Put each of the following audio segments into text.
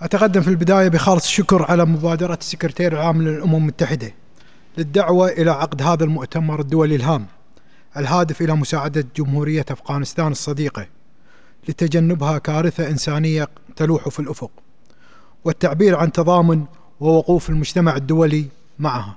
أتقدم في البداية بخالص الشكر على مبادرة السكرتير العام للأمم المتحدة للدعوة إلى عقد هذا المؤتمر الدولي الهام الهادف إلى مساعدة جمهورية أفغانستان الصديقة لتجنبها كارثة إنسانية تلوح في الأفق، والتعبير عن تضامن ووقوف المجتمع الدولي معها.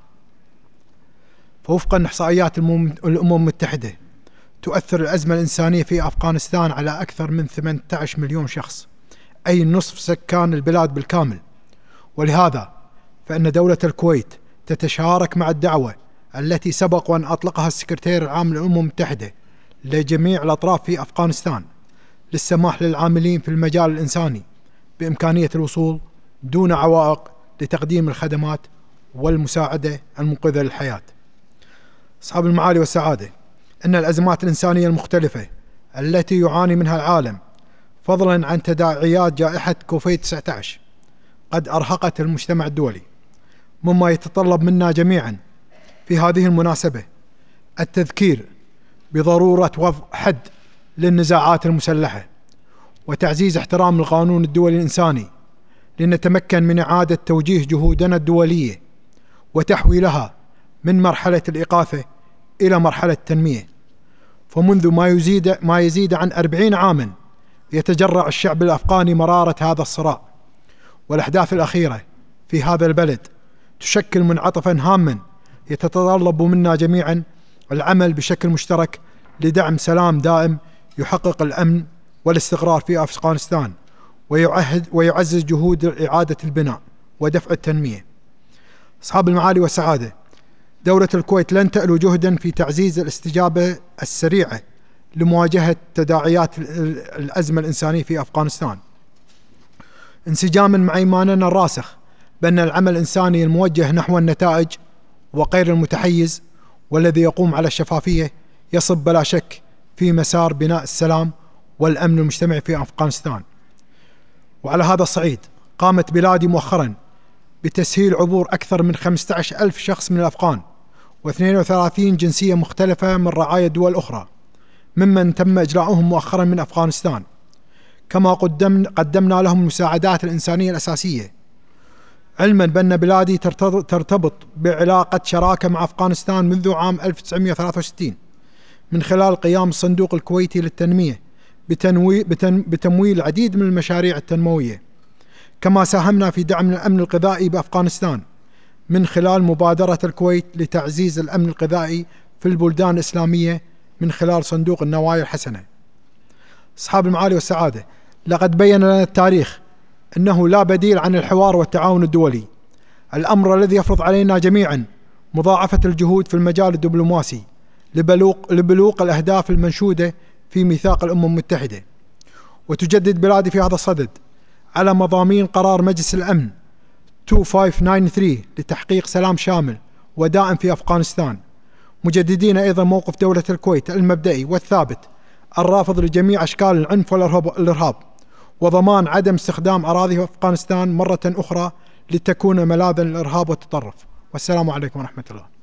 فوفقا إحصائيات الأمم المتحدة، تؤثر الأزمة الإنسانية في أفغانستان على أكثر من 18 مليون شخص، أي نصف سكان البلاد بالكامل. ولهذا فإن دولة الكويت تتشارك مع الدعوة التي سبق وأن أطلقها السكرتير العام للأمم المتحدة لجميع الأطراف في أفغانستان للسماح للعاملين في المجال الإنساني بإمكانية الوصول دون عوائق لتقديم الخدمات والمساعدة المنقذة للحياة. أصحاب المعالي والسعادة، إن الأزمات الإنسانية المختلفة التي يعاني منها العالم فضلا عن تداعيات جائحة كوفيد 19 قد أرهقت المجتمع الدولي، مما يتطلب منا جميعا في هذه المناسبة التذكير بضرورة وضع حد للنزاعات المسلحة وتعزيز احترام القانون الدولي الإنساني، لنتمكن من إعادة توجيه جهودنا الدولية وتحويلها من مرحلة الإغاثة إلى مرحلة التنمية. فمنذ ما يزيد عن 40 عاما يتجرع الشعب الأفغاني مرارة هذا الصراع، والأحداث الأخيرة في هذا البلد تشكل منعطفا هاما يتطلب منا جميعا العمل بشكل مشترك لدعم سلام دائم يحقق الأمن والاستقرار في أفغانستان ويعزز جهود إعادة البناء ودفع التنمية. أصحاب المعالي والسعادة، دولة الكويت لن تألو جهدا في تعزيز الاستجابة السريعة لمواجهة تداعيات الأزمة الإنسانية في أفغانستان، انسجاما مع إيماننا الراسخ بأن العمل الإنساني الموجه نحو النتائج وغير المتحيز والذي يقوم على الشفافية يصب بلا شك في مسار بناء السلام والأمن المجتمعي في أفغانستان. وعلى هذا الصعيد قامت بلادي مؤخرا بتسهيل عبور أكثر من 15,000 شخص من الأفغان و32 جنسية مختلفة من رعايا دول أخرى ممن تم إجلاؤهم مؤخرا من أفغانستان، كما قدمنا لهم المساعدات الإنسانية الأساسية، علما بأن بلادي ترتبط بعلاقة شراكة مع أفغانستان منذ عام 1963 من خلال قيام الصندوق الكويتي للتنمية بتمويل العديد من المشاريع التنموية. كما ساهمنا في دعم الأمن الغذائي بأفغانستان من خلال مبادرة الكويت لتعزيز الأمن الغذائي في البلدان الإسلامية من خلال صندوق النوايا الحسنة. أصحاب المعالي والسعادة، لقد بين لنا التاريخ أنه لا بديل عن الحوار والتعاون الدولي، الأمر الذي يفرض علينا جميعا مضاعفة الجهود في المجال الدبلوماسي لبلوغ الأهداف المنشودة في ميثاق الأمم المتحدة. وتجدد بلادي في هذا الصدد على مضامين قرار مجلس الأمن 2593 لتحقيق سلام شامل ودائم في أفغانستان، مجددين أيضا موقف دولة الكويت المبدئي والثابت الرافض لجميع أشكال العنف والإرهاب، وضمان عدم استخدام أراضي أفغانستان مرة أخرى لتكون ملاذا للإرهاب والتطرف. والسلام عليكم ورحمة الله.